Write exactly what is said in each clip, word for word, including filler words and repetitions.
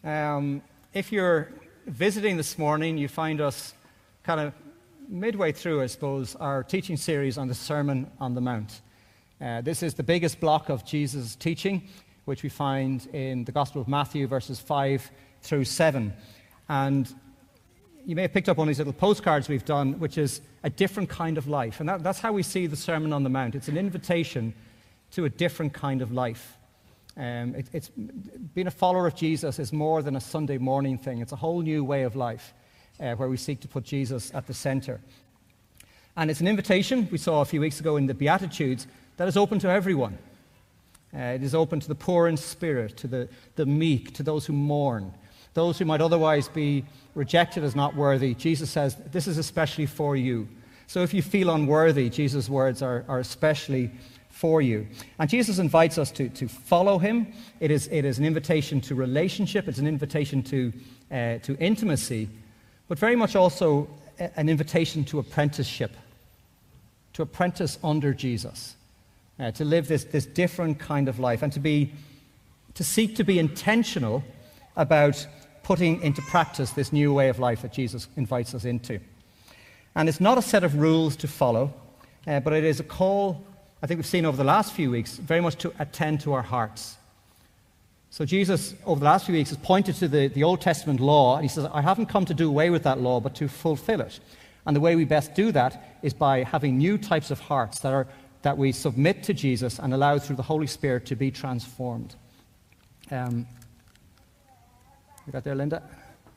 Um, if you're visiting this morning, you find us kind of midway through, I suppose, our teaching series on the Sermon on the Mount. Uh, this is the biggest block of Jesus' teaching, which we find in the Gospel of Matthew, verses five through seven. And you may have picked up one of these little postcards we've done, which is a different kind of life. And that, that's how we see the Sermon on the Mount. It's an invitation to a different kind of life. Um, it, it's being a follower of Jesus is more than a Sunday morning thing. It's a whole new way of life uh, where we seek to put Jesus at the center. And it's an invitation, we saw a few weeks ago in the Beatitudes, that is open to everyone. Uh, it is open to the poor in spirit, to the, the meek, to those who mourn, those who might otherwise be rejected as not worthy. Jesus says, this is especially for you. So if you feel unworthy, Jesus' words are, are especially for you. And Jesus invites us to, to follow him. It is, it is an invitation to relationship. It's an invitation to, uh, to intimacy, but very much also a, an invitation to apprenticeship, to apprentice under Jesus. Uh, to live this, this different kind of life and to be to seek to be intentional about putting into practice this new way of life that Jesus invites us into. And it's not a set of rules to follow, uh, but it is a call, I think we've seen over the last few weeks, very much to attend to our hearts. So Jesus, over the last few weeks, has pointed to the, the Old Testament law, and he says, I haven't come to do away with that law, but to fulfill it. And the way we best do that is by having new types of hearts that are that we submit to Jesus and allow through the Holy Spirit to be transformed. Um, you got there, Linda?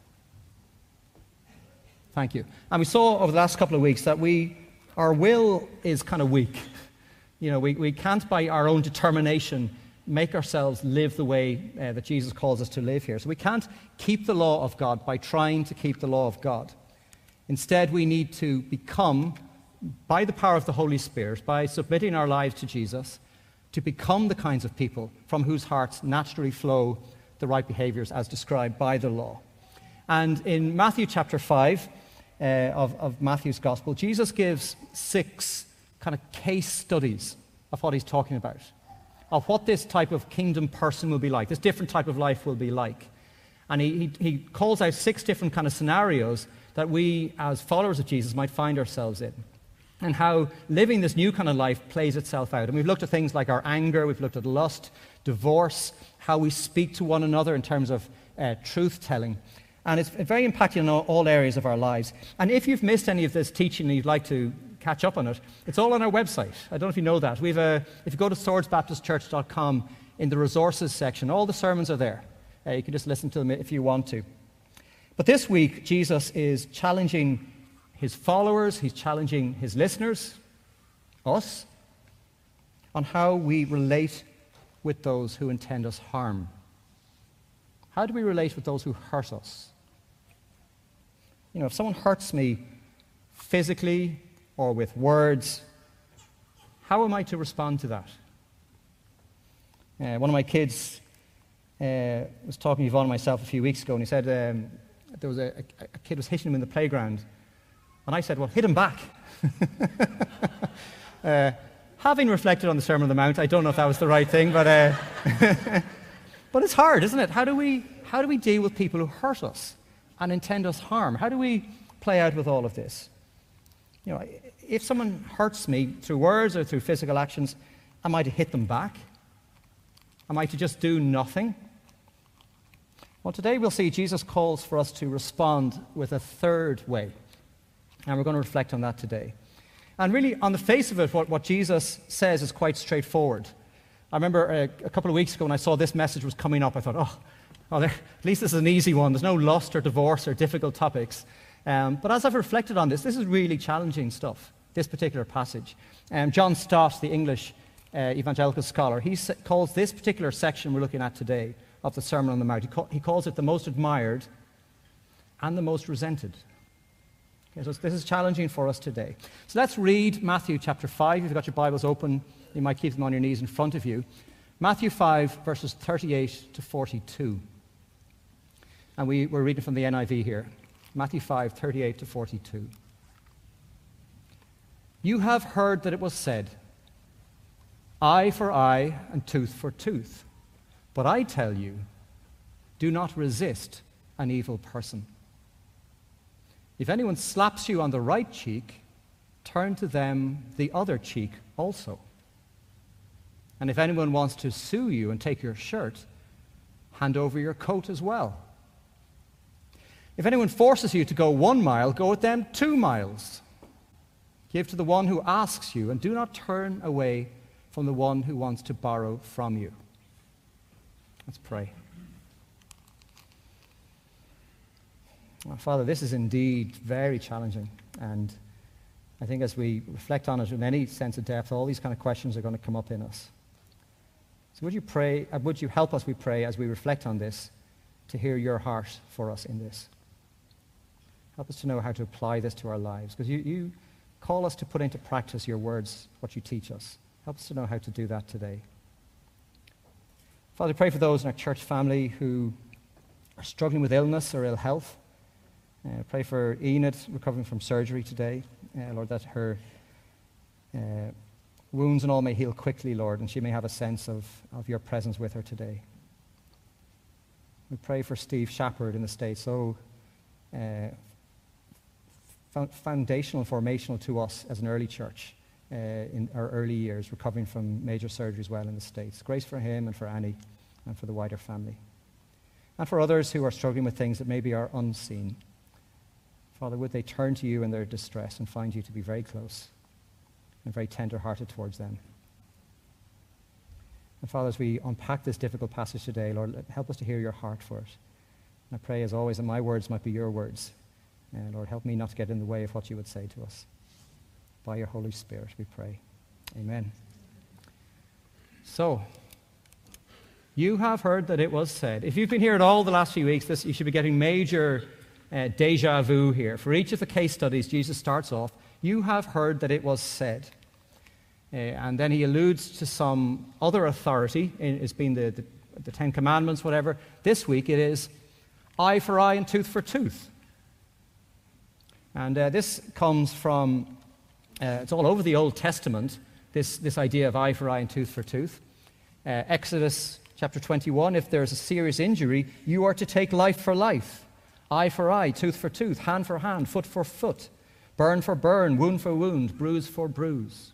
Thank you. And we saw over the last couple of weeks that we, our will is kind of weak. You know, we, we can't by our own determination make ourselves live the way uh, that Jesus calls us to live here. So we can't keep the law of God by trying to keep the law of God. Instead, we need to become, by the power of the Holy Spirit, by submitting our lives to Jesus, to become the kinds of people from whose hearts naturally flow the right behaviors as described by the law. And in Matthew chapter five uh, of, of Matthew's Gospel, Jesus gives six kind of case studies of what he's talking about, of what this type of kingdom person will be like, this different type of life will be like. And he, he, he calls out six different kind of scenarios that we as followers of Jesus might find ourselves in, and how living this new kind of life plays itself out. And we've looked at things like our anger, we've looked at lust, divorce, how we speak to one another in terms of uh, truth-telling. And it's very impactful in all, all areas of our lives. And if you've missed any of this teaching and you'd like to catch up on it, it's all on our website. I don't know if you know that. We've a, if you go to swords baptist church dot com, in the resources section, all the sermons are there. Uh, you can just listen to them if you want to. But this week, Jesus is challenging his followers, he's challenging his listeners, us, on how we relate with those who intend us harm. How do we relate with those who hurt us? You know, if someone hurts me physically or with words, how am I to respond to that? Uh, one of my kids uh, was talking to Yvonne and myself a few weeks ago, and he said um, there was a, a, a kid was hitting him in the playground. And I said, well, hit him back. uh, having reflected on the Sermon on the Mount, I don't know if that was the right thing, but uh, but it's hard, isn't it? How do we how do we deal with people who hurt us and intend us harm? How do we play out with all of this? You know, if someone hurts me through words or through physical actions, am I to hit them back? Am I to just do nothing? Well, today we'll see Jesus calls for us to respond with a third way. And we're going to reflect on that today. And really, on the face of it, what, what Jesus says is quite straightforward. I remember uh, a couple of weeks ago when I saw this message was coming up, I thought, oh, well, there, at least this is an easy one. There's no lust or divorce or difficult topics. Um, but as I've reflected on this, this is really challenging stuff, this particular passage. Um, John Stott, the English uh, evangelical scholar, he s- calls this particular section we're looking at today of the Sermon on the Mount, he, ca- he calls it the most admired and the most resented. So this is challenging for us today. So let's read Matthew chapter five. If you've got your Bibles open, you might keep them on your knees in front of you. Matthew five, verses thirty-eight to forty-two. And we, we're reading from the N I V here. Matthew five, thirty-eight to forty-two. You have heard that it was said, eye for eye and tooth for tooth. But I tell you, Do not resist an evil person. If anyone slaps you on the right cheek, turn to them the other cheek also. And if anyone wants to sue you and take your shirt, hand over your coat as well. If anyone forces you to go one mile, go with them two miles. Give to the one who asks you, and do not turn away from the one who wants to borrow from you. Let's pray. Well, Father, this is indeed very challenging, and I think as we reflect on it in any sense of depth, all these kind of questions are going to come up in us. So would you pray, uh, would you help us, we pray, as we reflect on this, to hear your heart for us in this? Help us to know how to apply this to our lives, because you, you call us to put into practice your words, what you teach us. Help us to know how to do that today. Father, pray for those in our church family who are struggling with illness or ill health. Uh, pray for Enid recovering from surgery today. Uh, Lord, that her uh, wounds and all may heal quickly, Lord, and she may have a sense of, of your presence with her today. We pray for Steve Shepard in the States, so uh, foundational and formational to us as an early church uh, in our early years, recovering from major surgery as well in the States. Grace for him and for Annie and for the wider family. And for others who are struggling with things that maybe are unseen. Father, would they turn to you in their distress and find you to be very close and very tender-hearted towards them. And Father, as we unpack this difficult passage today, Lord, help us to hear your heart for it. And I pray, as always, that my words might be your words. And Lord, help me not to get in the way of what you would say to us. By your Holy Spirit, we pray. Amen. So, you have heard that it was said. If you've been here at all the last few weeks, this, you should be getting major uh, deja vu here. For each of the case studies, Jesus starts off, you have heard that it was said. Uh, and then he alludes to some other authority, it's been the, the, the Ten Commandments, whatever. This week it is eye for eye and tooth for tooth. And uh, this comes from, uh, it's all over the Old Testament, this, this idea of eye for eye and tooth for tooth. Uh, Exodus chapter twenty-one, if there's a serious injury, you are to take life for life. Eye for eye, tooth for tooth, hand for hand, foot for foot, burn for burn, wound for wound, bruise for bruise.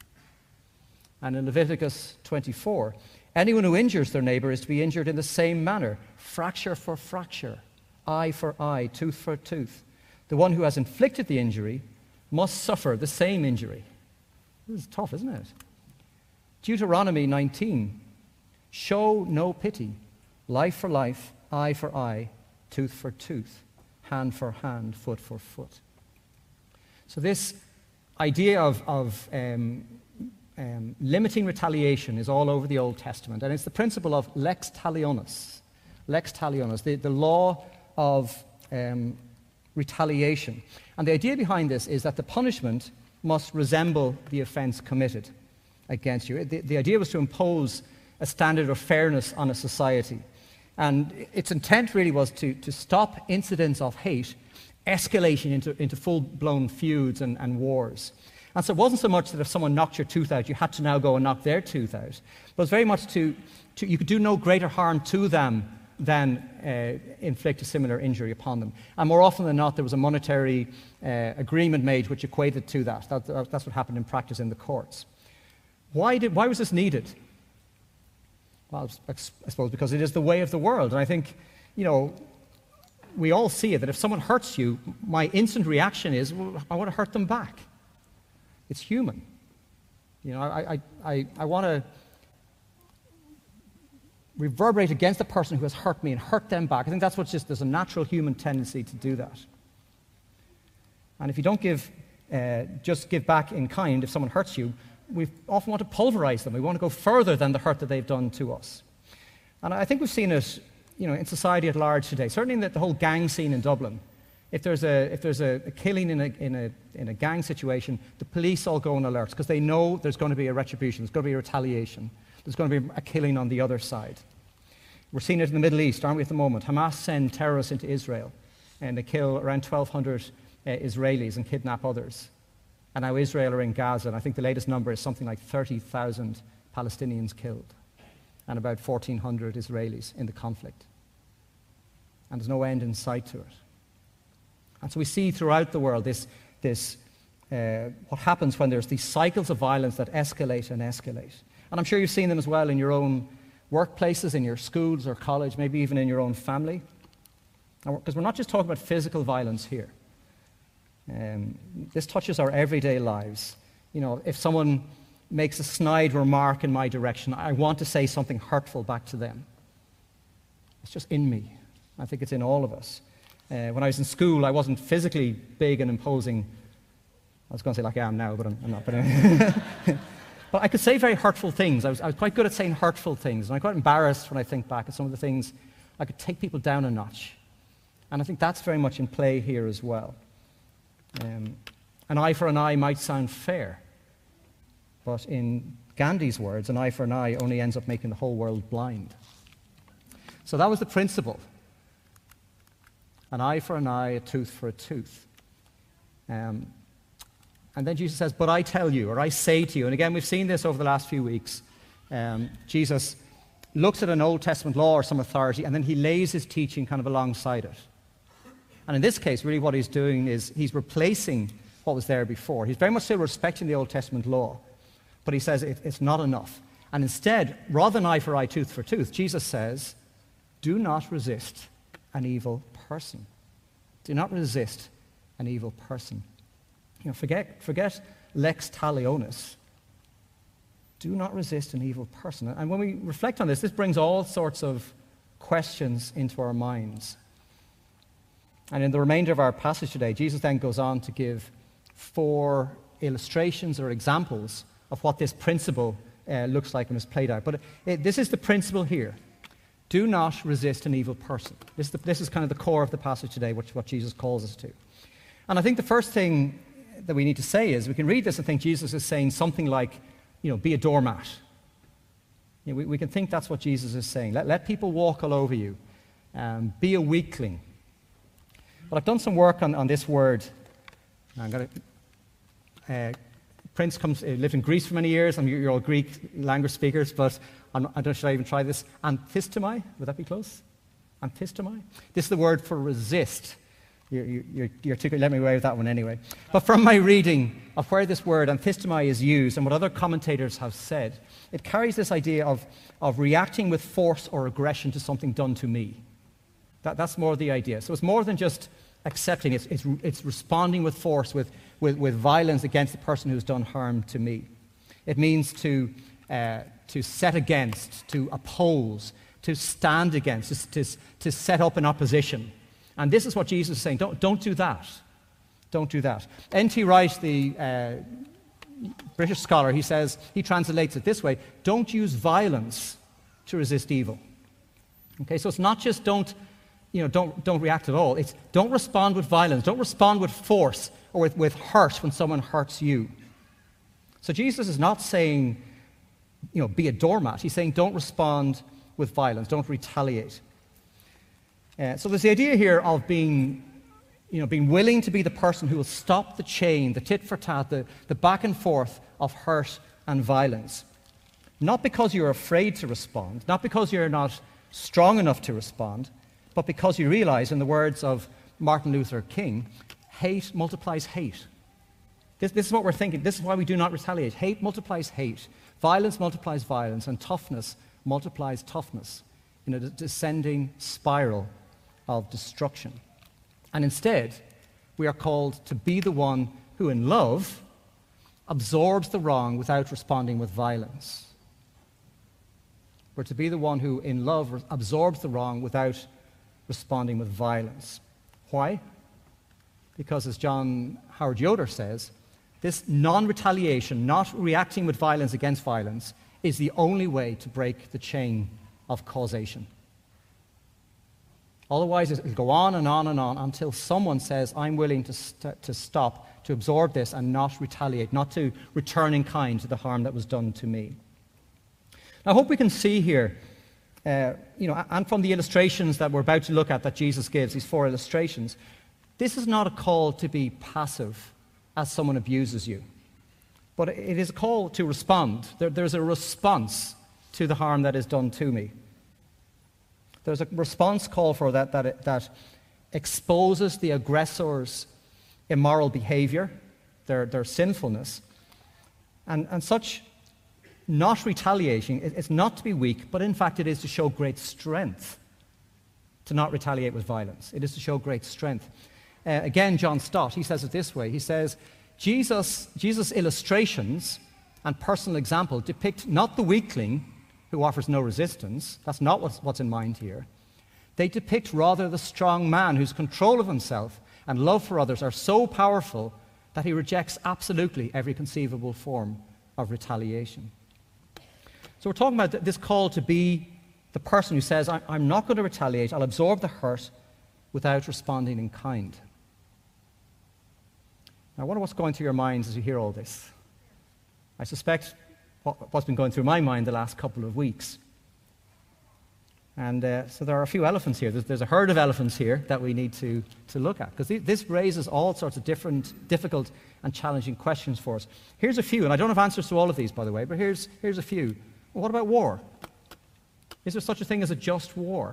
And in Leviticus twenty-four, anyone who injures their neighbor is to be injured in the same manner, fracture for fracture, eye for eye, tooth for tooth. The one who has inflicted the injury must suffer the same injury. This is tough, isn't it? Deuteronomy nineteen, show no pity, life for life, eye for eye, tooth for tooth, hand for hand, foot for foot. So this idea of, of um, um, limiting retaliation is all over the Old Testament, and it's the principle of lex talionis, lex talionis, the, the law of um, retaliation. And the idea behind this is that the punishment must resemble the offense committed against you. The, the idea was to impose a standard of fairness on a society. And its intent really was to, to stop incidents of hate escalating into, into full-blown feuds and, and wars. And so it wasn't so much that if someone knocked your tooth out, you had to now go and knock their tooth out. But it was very much to, to you could do no greater harm to them than uh, inflict a similar injury upon them. And more often than not, there was a monetary uh, agreement made which equated to that. that. That's what happened in practice in the courts. Why, did, why was this needed? Well, I suppose because it is the way of the world. And I think, you know, we all see it, that if someone hurts you, my instant reaction is, well, I want to hurt them back. It's human. You know, I, I, I, I want to reverberate against the person who has hurt me and hurt them back. I think that's what's just, there's a natural human tendency to do that. And if you don't give, uh, just give back in kind, if someone hurts you, we often want to pulverize them. We want to go further than the hurt that they've done to us. And I think we've seen it, you know, in society at large today. Certainly in the, the whole gang scene in Dublin. If there's a if there's a, a killing in a in a in a gang situation, the police all go on alert because they know there's going to be a retribution, there's going to be a retaliation, there's going to be a killing on the other side. We're seeing it in the Middle East, aren't we, at the moment? Hamas send terrorists into Israel, and they kill around twelve hundred uh, Israelis and kidnap others. And now Israel are in Gaza, and I think the latest number is something like thirty thousand Palestinians killed and about fourteen hundred Israelis in the conflict. and there's no end in sight to it. And so we see throughout the world this, this uh, what happens when there's these cycles of violence that escalate and escalate. And I'm sure you've seen them as well in your own workplaces, in your schools or college, maybe even in your own family. Because we're not just talking about physical violence here. Um, this touches our everyday lives. You know, if someone makes a snide remark in my direction, I want to say something hurtful back to them. It's just in me. I think it's in all of us. Uh, when I was in school, I wasn't physically big and imposing. I was going to say like I am now, but I'm, I'm not. But, anyway. But I could say very hurtful things. I was, I was quite good at saying hurtful things. And I'm quite embarrassed when I think back at some of the things. I could take people down a notch. And I think that's very much in play here as well. Um, an eye for an eye might sound fair. But in Gandhi's words, an eye for an eye only ends up making the whole world blind. So that was the principle. An eye for an eye, a tooth for a tooth. Um, and then Jesus says, but I tell you, or I say to you, and again we've seen this over the last few weeks. Um, Jesus looks at an Old Testament law or some authority, and then he lays his teaching kind of alongside it. And in this case, really what he's doing is he's replacing what was there before. He's very much still respecting the Old Testament law, but he says it, it's not enough. And instead, rather than eye for eye, tooth for tooth, Jesus says, do not resist an evil person. Do not resist an evil person. You know, forget, forget lex talionis. Do not resist an evil person. And when we reflect on this, this brings all sorts of questions into our minds. And in the remainder of our passage today, Jesus then goes on to give four illustrations or examples of what this principle uh, looks like when it's played out. But it, it, this is the principle here. Do not resist an evil person. This is, the, this is kind of the core of the passage today, which what Jesus calls us to. And I think the first thing that we need to say is we can read this and think Jesus is saying something like, you know, be a doormat. You know, we, we can think that's what Jesus is saying. Let, let people walk all over you. Um, be a weakling. But I've done some work on, on this word. I'm going to... Uh, Prince comes, uh, lived in Greece for many years. I'm, you're all Greek language speakers, but I'm, I don't know, should I even try this? Antistomai, would that be close? Antistomai? This is the word for resist. You're, you're, you're too good. Let me away with that one anyway. But from my reading of where this word antistomai is used and what other commentators have said, it carries this idea of, of reacting with force or aggression to something done to me. That, that's more the idea. So it's more than just accepting. It's, it's, it's responding with force, with, with, with violence against the person who's done harm to me. It means to, uh, to set against, to oppose, to stand against, to, to, to set up an opposition. And this is what Jesus is saying. Don't, don't do that. Don't do that. N T Wright, the uh, British scholar, he says, he translates it this way: don't use violence to resist evil. Okay, so it's not just don't, you know, don't, don't react at all. It's don't respond with violence. Don't respond with force or with, with hurt when someone hurts you. So Jesus is not saying, you know, be a doormat. He's saying don't respond with violence. Don't retaliate. Uh, so there's the idea here of being, you know, being willing to be the person who will stop the chain, the tit for tat, the, the back and forth of hurt and violence. Not because you're afraid to respond, not because you're not strong enough to respond, but because you realize, in the words of Martin Luther King, hate multiplies hate. This, this is what we're thinking. This is why we do not retaliate. Hate multiplies hate. Violence multiplies violence, and toughness multiplies toughness in a descending spiral of destruction. And instead, we are called to be the one who, in love, absorbs the wrong without responding with violence. We're to be the one who, in love, absorbs the wrong without responding with violence. Why? Because, as John Howard Yoder says, this non-retaliation, not reacting with violence against violence, is the only way to break the chain of causation. Otherwise, it'll go on and on and on until someone says, I'm willing to, st- to stop, to absorb this and not retaliate, not to return in kind to the harm that was done to me. Now, I hope we can see here, uh, you know, and from the illustrations that we're about to look at that Jesus gives, these four illustrations, this is not a call to be passive as someone abuses you. But it is a call to respond. There, there's a response to the harm that is done to me. There's a response call for that that, that exposes the aggressor's immoral behavior, their, their sinfulness. And, and such not retaliating, it, it's not to be weak, but in fact it is to show great strength to not retaliate with violence. It is to show great strength. Uh, again, John Stott, he says it this way. He says, Jesus, Jesus' illustrations and personal example depict not the weakling who offers no resistance. That's not what's, what's in mind here. They depict rather the strong man whose control of himself and love for others are so powerful that he rejects absolutely every conceivable form of retaliation. So we're talking about this call to be the person who says, I'm not going to retaliate, I'll absorb the hurt without responding in kind. Now, I wonder what's going through your minds as you hear all this. I suspect what's been going through my mind the last couple of weeks. And uh, so there are a few elephants here. There's, there's a herd of elephants here that we need to, to look at, because th- this raises all sorts of different, difficult and challenging questions for us. Here's a few, and I don't have answers to all of these, by the way, but here's, here's a few. Well, what about war? Is there such a thing as a just war?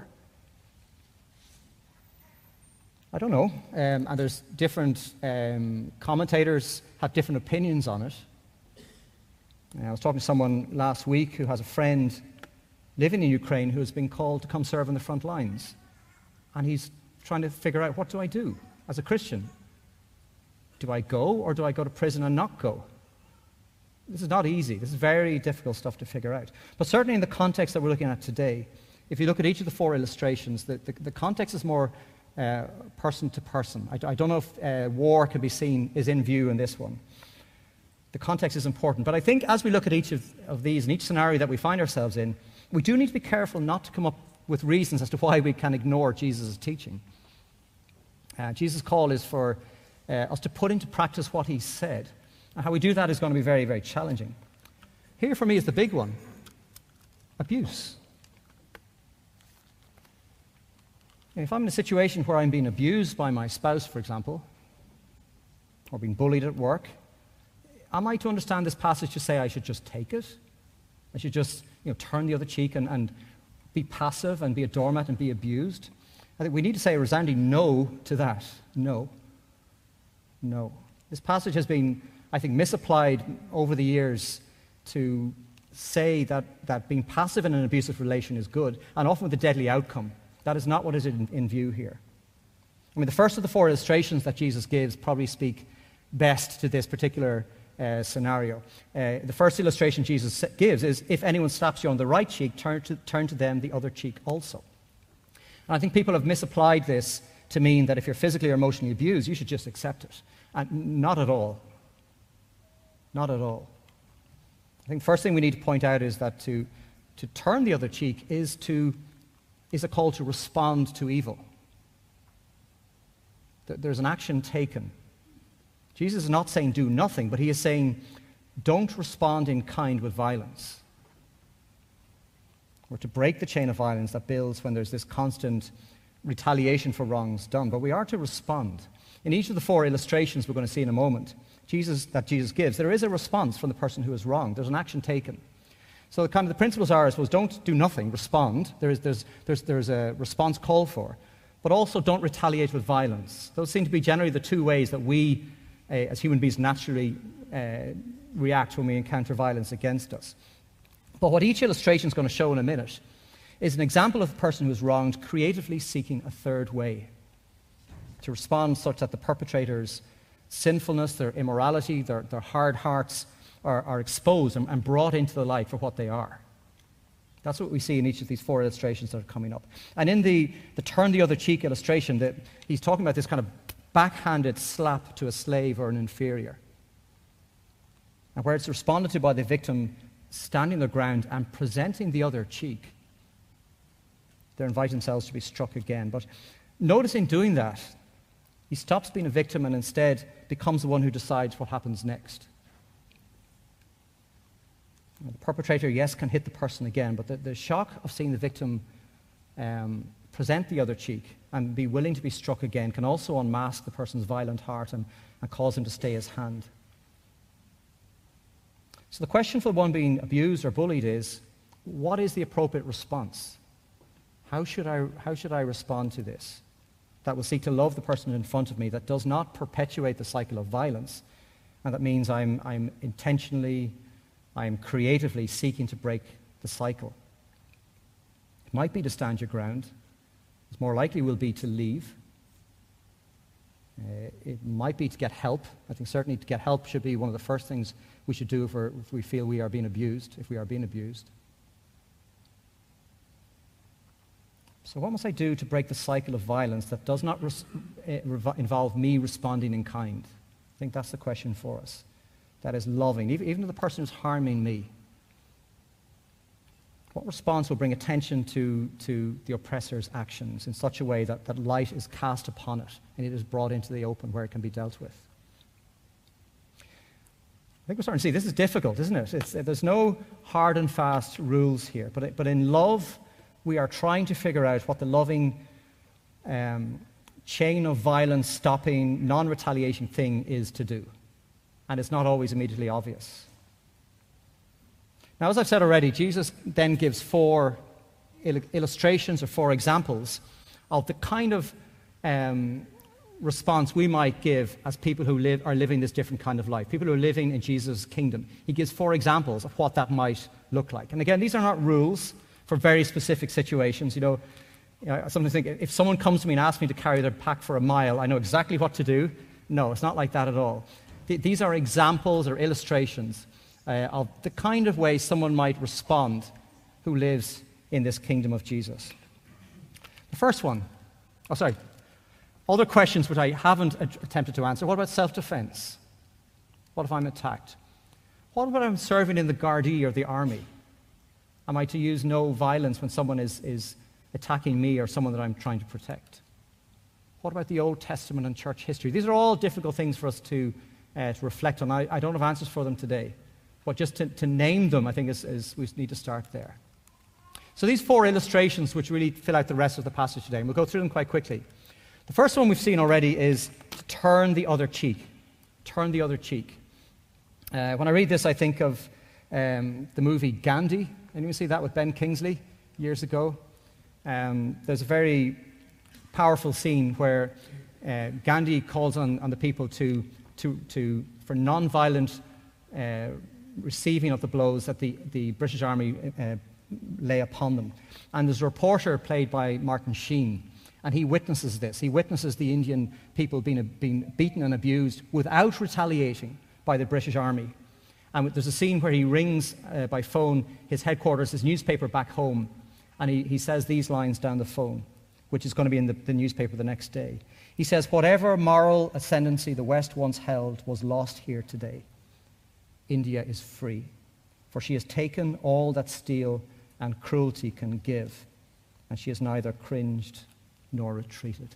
I don't know. Um, and there's different um, commentators have different opinions on it. I was talking to someone last week who has a friend living in Ukraine who has been called to come serve on the front lines. And he's trying to figure out, what do I do as a Christian? Do I go, or do I go to prison and not go? This is not easy. This is very difficult stuff to figure out. But certainly in the context that we're looking at today, if you look at each of the four illustrations, the, the, the context is more uh, person to person. I, I don't know if uh, war can be seen, is in view in this one. The context is important. But I think as we look at each of, of these, and each scenario that we find ourselves in, we do need to be careful not to come up with reasons as to why we can ignore Jesus' teaching. Uh, Jesus' call is for uh, us to put into practice what he said. And how we do that is going to be very, very challenging. Here for me is the big one: abuse. If I'm in a situation where I'm being abused by my spouse, for example, or being bullied at work, am I to understand this passage to say I should just take it? I should just, you know, turn the other cheek and, and be passive and be a doormat and be abused? I think we need to say a resounding no to that. No. No. This passage has been, I think, misapplied over the years to say that, that being passive in an abusive relation is good, and often with a deadly outcome. That is not what is in, in view here. I mean, the first of the four illustrations that Jesus gives probably speak best to this particular uh, scenario. Uh, the first illustration Jesus gives is, if anyone slaps you on the right cheek, turn to, turn to them the other cheek also. And I think people have misapplied this to mean that if you're physically or emotionally abused, you should just accept it. And not at all. Not at all. I think the first thing we need to point out is that to, to turn the other cheek is, to, is a call to respond to evil. There's an action taken. Jesus is not saying do nothing, but he is saying don't respond in kind with violence. We're to break the chain of violence that builds when there's this constant retaliation for wrongs done. But we are to respond. In each of the four illustrations we're going to see in a moment, Jesus, that Jesus gives, there is a response from the person who is wronged. There's an action taken. So the, kind of the principles are, I suppose, don't do nothing, respond. There is, there's, there's, there's a response called for. But also don't retaliate with violence. Those seem to be generally the two ways that we, uh, as human beings, naturally uh, react when we encounter violence against us. But what each illustration is going to show in a minute is an example of a person who is wronged creatively seeking a third way to respond such that the perpetrator's sinfulness, their immorality, their, their hard hearts are, are exposed and, and brought into the light for what they are. That's what we see in each of these four illustrations that are coming up. And in the, the turn the other cheek illustration, that he's talking about this kind of backhanded slap to a slave or an inferior. And where it's responded to by the victim standing their ground and presenting the other cheek, they invite themselves to be struck again. But notice in doing that, he stops being a victim and instead becomes the one who decides what happens next. The perpetrator, yes, can hit the person again, but the, the shock of seeing the victim um, present the other cheek and be willing to be struck again can also unmask the person's violent heart and, and cause him to stay his hand. So the question for the one being abused or bullied is, what is the appropriate response? How should I, how should I respond to this? That will seek to love the person in front of me, that does not perpetuate the cycle of violence, and that means I'm, I'm intentionally, I'm creatively seeking to break the cycle. It might be to stand your ground. It more likely will be to leave. Uh, it might be to get help. I think certainly to get help should be one of the first things we should do if, we're, if we feel we are being abused, if we are being abused. So what must I do to break the cycle of violence that does not res- uh, involve me responding in kind? I think that's the question for us. That is loving, even, even to the person who's harming me. What response will bring attention to, to the oppressor's actions in such a way that, that light is cast upon it and it is brought into the open where it can be dealt with? I think we're starting to see this is difficult, isn't it? It's, there's no hard and fast rules here. But, but in love, we are trying to figure out what the loving um, chain of violence stopping, non-retaliation thing is to do. And it's not always immediately obvious. Now, as I've said already, Jesus then gives four il- illustrations or four examples of the kind of um, response we might give as people who live, are living this different kind of life, people who are living in Jesus' kingdom. He gives four examples of what that might look like. And again, these are not rules for very specific situations. You know, you know, I sometimes think if someone comes to me and asks me to carry their pack for a mile, I know exactly what to do. No, it's not like that at all. Th- these are examples or illustrations Uh, of the kind of way someone might respond who lives in this kingdom of Jesus. The first one, oh sorry, other questions which I haven't ad- attempted to answer. What about self-defense? What if I'm attacked? What about I'm serving in the Gardaí or the army? Am I to use no violence when someone is, is attacking me or someone that I'm trying to protect? What about the Old Testament and church history? These are all difficult things for us to, uh, to reflect on. I, I don't have answers for them today. But just to, to name them, I think, is, is we need to start there. So these four illustrations, which really fill out the rest of the passage today, and we'll go through them quite quickly. The first one we've seen already is to turn the other cheek. Turn the other cheek. Uh, when I read this, I think of um, the movie Gandhi. Anyone see that with Ben Kingsley years ago? Um, there's a very powerful scene where uh, Gandhi calls on, on the people to, to, to for non-violent uh, receiving of the blows that the, the British Army uh, lay upon them. And there's a reporter played by Martin Sheen, and he witnesses this. He witnesses the Indian people being, being beaten and abused without retaliating by the British Army. And there's a scene where he rings uh, by phone his headquarters, his newspaper back home, and he, he says these lines down the phone, which is going to be in the, the newspaper the next day. He says, "Whatever moral ascendancy the West once held was lost here today. India is free, for she has taken all that steel and cruelty can give, and she has neither cringed nor retreated."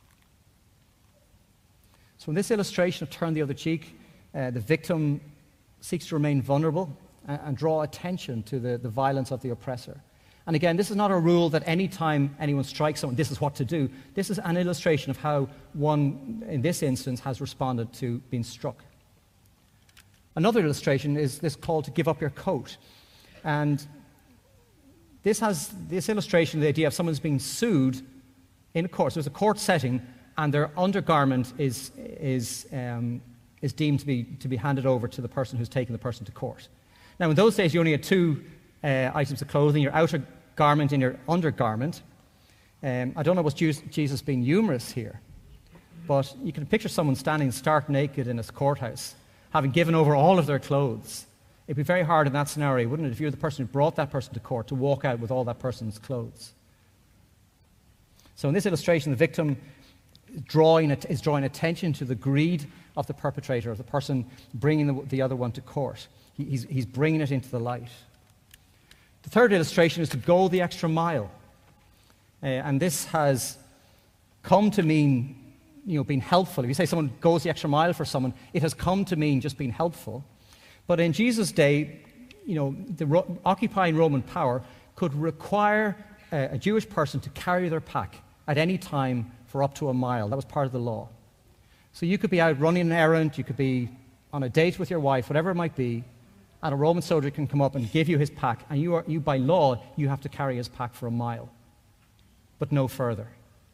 So in this illustration of turn the other cheek, uh, the victim seeks to remain vulnerable and, and draw attention to the, the violence of the oppressor. And again, this is not a rule that any time anyone strikes someone, this is what to do. This is an illustration of how one, in this instance, has responded to being struck. Another illustration is this call to give up your coat. And this has this illustration, the idea of someone's being sued in a court. So there's a court setting, and their undergarment is, is, um, is deemed to be, to be handed over to the person who's taking the person to court. Now, in those days, you only had two uh, items of clothing, your outer garment and your undergarment. Um, I don't know, was Jesus being humorous here? But you can picture someone standing stark naked in a courthouse, having given over all of their clothes. It'd be very hard in that scenario, wouldn't it, if you're the person who brought that person to court, to walk out with all that person's clothes. So in this illustration, the victim drawing, is drawing attention to the greed of the perpetrator, of the person bringing the, the other one to court. He, he's, he's bringing it into the light. The third illustration is to go the extra mile. Uh, and this has come to mean, you know, being helpful. If you say someone goes the extra mile for someone, it has come to mean just being helpful. But in Jesus' day, you know, the ro- occupying Roman power could require a, a Jewish person to carry their pack at any time for up to a mile. That was part of the law. So you could be out running an errand, you could be on a date with your wife, whatever it might be, and a Roman soldier can come up and give you his pack, and you, are, you by law, you have to carry his pack for a mile. but no further.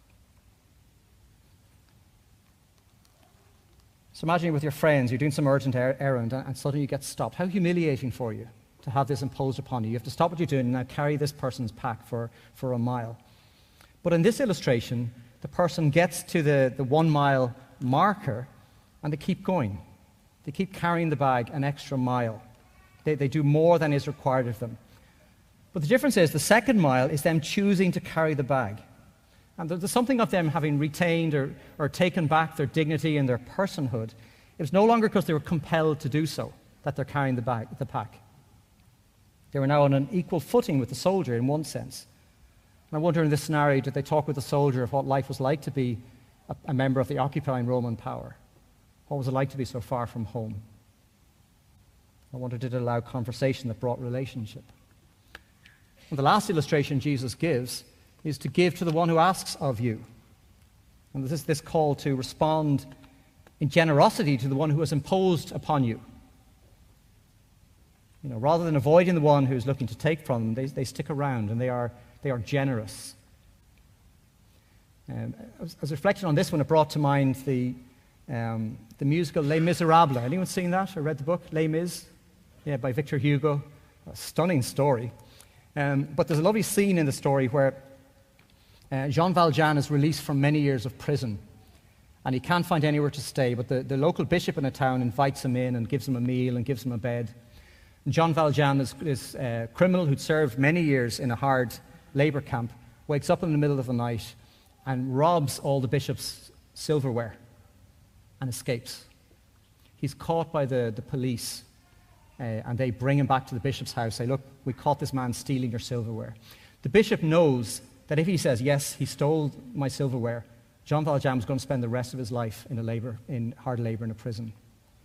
So imagine you're with your friends, you're doing some urgent er- errand, and suddenly you get stopped. How humiliating for you to have this imposed upon you. You have to stop what you're doing and now carry this person's pack for, for a mile. But in this illustration, the person gets to the, the one mile marker and they keep going. They keep carrying the bag an extra mile. They, they do more than is required of them. But the difference is the second mile is them choosing to carry the bag. And there's something of them having retained or, or taken back their dignity and their personhood. It was no longer because they were compelled to do so that they're carrying the bag, the pack. They were now on an equal footing with the soldier in one sense. And I wonder in this scenario, did they talk with the soldier of what life was like to be a, a member of the occupying Roman power? What was it like to be so far from home? I wonder, did it allow conversation that brought relationship? And the last illustration Jesus gives is to give to the one who asks of you. And this is this call to respond in generosity to the one who has imposed upon you. You know, rather than avoiding the one who's looking to take from them, they, they stick around and they are, they are generous. Um, I, was, I was reflecting on this when it brought to mind the, um, the musical Les Miserables. Anyone seen that or read the book, Les Mis? Yeah, by Victor Hugo. A stunning story. Um, but there's a lovely scene in the story where uh, Jean Valjean is released from many years of prison. And he can't find anywhere to stay, but the, the local bishop in a town invites him in and gives him a meal and gives him a bed. John Valjean, is, is a criminal who'd served many years in a hard labor camp, wakes up in the middle of the night and robs all the bishop's silverware and escapes. He's caught by the, the police, uh, and they bring him back to the bishop's house, say, look, we caught this man stealing your silverware. The bishop knows that if he says, yes, he stole my silverware, Jean Valjean was going to spend the rest of his life in, a labor, in hard labor in a prison.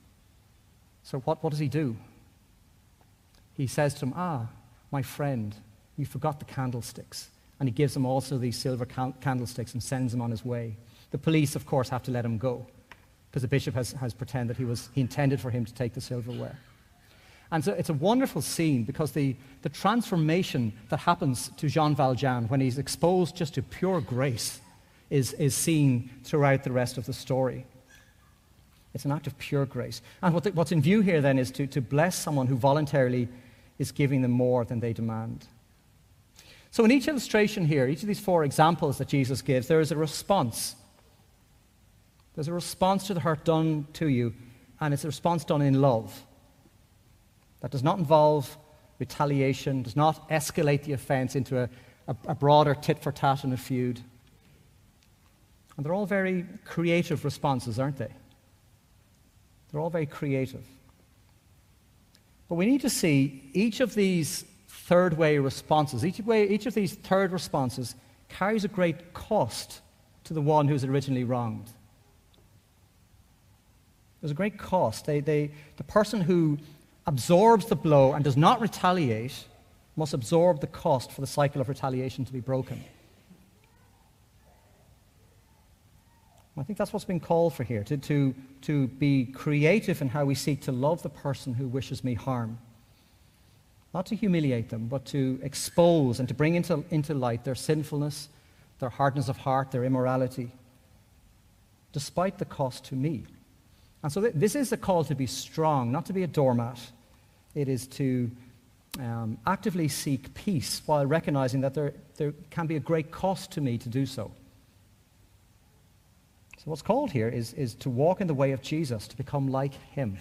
So what, what does he do? He says to him, ah, my friend, you forgot the candlesticks. And he gives him also these silver can- candlesticks and sends him on his way. The police, of course, have to let him go because the bishop has, has pretended he, was, he intended for him to take the silverware. And so it's a wonderful scene because the, the transformation that happens to Jean Valjean when he's exposed just to pure grace is, is seen throughout the rest of the story. It's an act of pure grace. And what the, what's in view here then is to, to bless someone who voluntarily is giving them more than they demand. So in each illustration here, each of these four examples that Jesus gives, there is a response. There's a response to the hurt done to you, and it's a response done in love. That does not involve retaliation, does not escalate the offense into a, a, a broader tit-for-tat and a feud. And they're all very creative responses, aren't they? They're all very creative. But we need to see each of these third-way responses, each, way, each of these third responses carries a great cost to the one who's originally wronged. There's a great cost. They, they, the person who absorbs the blow and does not retaliate must absorb the cost for the cycle of retaliation to be broken. I think that's what's been called for here, to, to, to be creative in how we seek to love the person who wishes me harm. Not to humiliate them, but to expose and to bring into, into light their sinfulness, their hardness of heart, their immorality, despite the cost to me. And so th- this is a call to be strong, not to be a doormat. It is to um, actively seek peace while recognizing that there, there can be a great cost to me to do so. So what's called here is, is to walk in the way of Jesus, to become like him.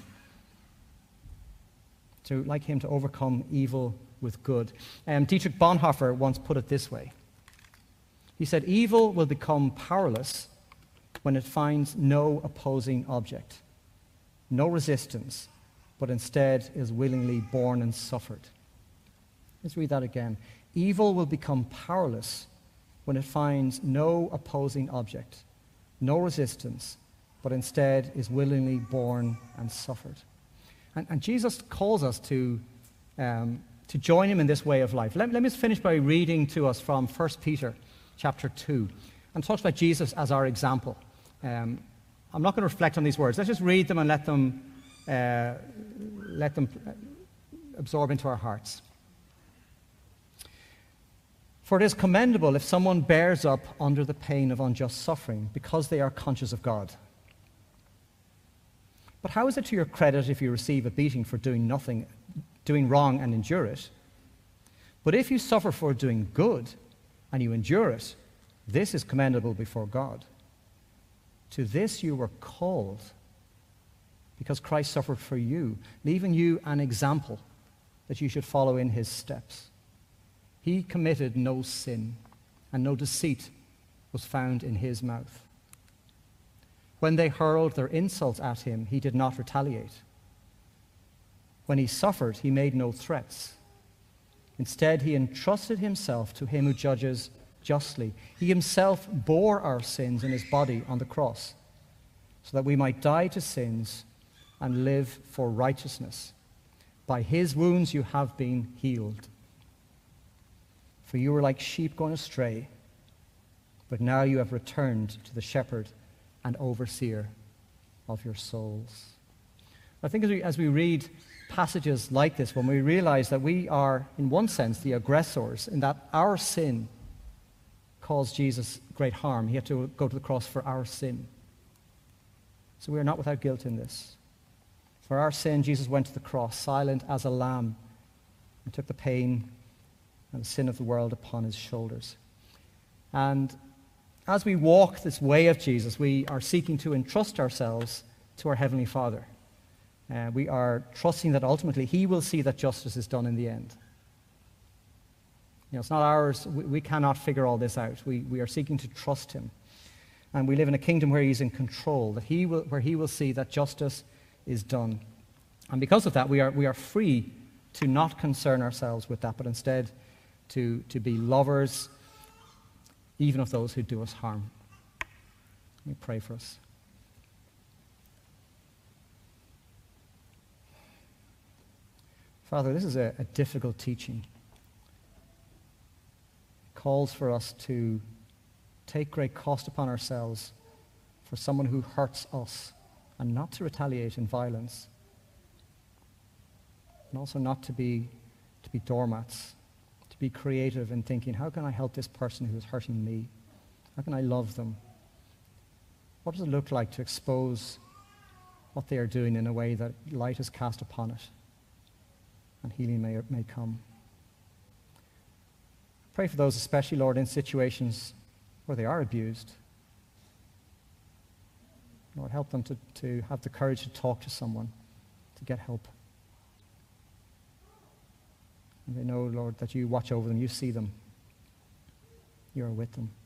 To, like him, to overcome evil with good. Um, Dietrich Bonhoeffer once put it this way. He said, evil will become powerless when it finds no opposing object, no resistance, but instead is willingly borne and suffered. Let's read that again. Evil will become powerless when it finds no opposing object, no resistance, but instead is willingly borne and suffered. And, and Jesus calls us to, um, to join him in this way of life. Let, let me just finish by reading to us from First Peter chapter two, and talks about Jesus as our example. Um, I'm not going to reflect on these words. Let's just read them and let them, uh, let them absorb into our hearts. For it is commendable if someone bears up under the pain of unjust suffering, because they are conscious of God. But how is it to your credit if you receive a beating for doing nothing, doing wrong and endure it? But if you suffer for doing good and you endure it, this is commendable before God. To this you were called, because Christ suffered for you, leaving you an example that you should follow in his steps. He committed no sin, and no deceit was found in his mouth. When they hurled their insults at him, he did not retaliate. When he suffered, he made no threats. Instead, he entrusted himself to him who judges justly. He himself bore our sins in his body on the cross, so that we might die to sins and live for righteousness. By his wounds you have been healed. For you were like sheep going astray, but now you have returned to the shepherd and overseer of your souls. I think as we, as we read passages like this, when we realize that we are, in one sense, the aggressors, in that our sin caused Jesus great harm. He had to go to the cross for our sin. So we are not without guilt in this. For our sin, Jesus went to the cross, silent as a lamb, and took the pain and the sin of the world upon his shoulders. And as we walk this way of Jesus, we are seeking to entrust ourselves to our Heavenly Father. Uh, we are trusting that ultimately he will see that justice is done in the end. You know, it's not ours. We, we cannot figure all this out. We, we are seeking to trust him. And we live in a kingdom where he's in control, that he will, where he will see that justice is done. And because of that, we are, we are free to not concern ourselves with that, but instead to, to be lovers even of those who do us harm. Let me pray for us. Father, this is a, a difficult teaching. It calls for us to take great cost upon ourselves for someone who hurts us, and not to retaliate in violence, and also not to be, to be doormats, to be creative in thinking, how can I help this person who is hurting me? How can I love them? What does it look like to expose what they are doing in a way that light is cast upon it and healing may, may come? Pray for those, especially, Lord, in situations where they are abused. Lord, help them to, to have the courage to talk to someone, to get help. And they know, Lord, that you watch over them, you see them, you are with them.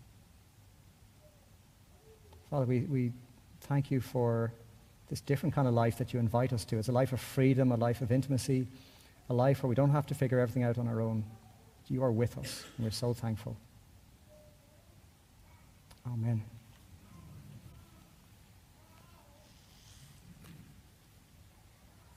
Father, we, we thank you for this different kind of life that you invite us to. It's a life of freedom, a life of intimacy, a life where we don't have to figure everything out on our own. You are with us, and we're so thankful. Amen.